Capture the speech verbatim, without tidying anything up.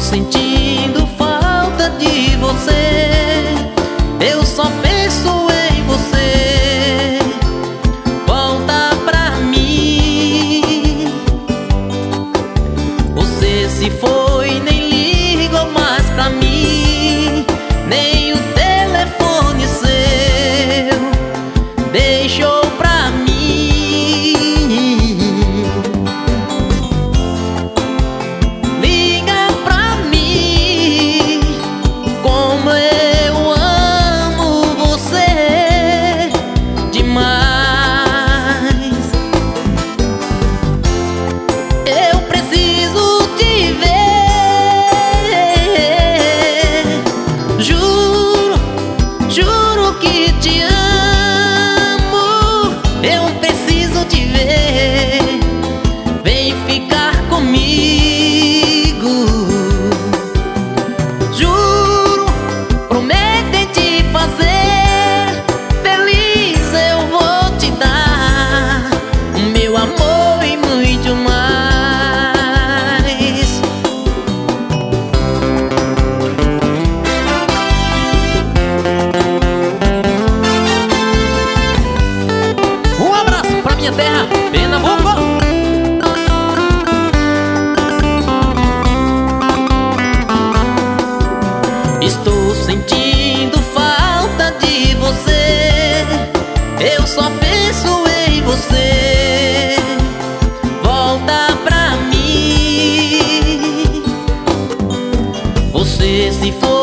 sentindo falta de você. Eu só penso em você. Volta pra mim. Você se foi, nem ligou mais pra mim. Nem o telefone seu deixou pra mim. Liga pra mim, como eu amo você demais. Eu preciso te ver. Juro, juro que te amo. Eu preciso te ver. Vem ficar comigo. Juro, prometo te fazer feliz. Eu vou te dar o meu amor e muito mais. Um abraço pra minha terra, Pernambuco. Estou sentindo falta de você. Eu só penso em você. Volta pra mim. Você se foi.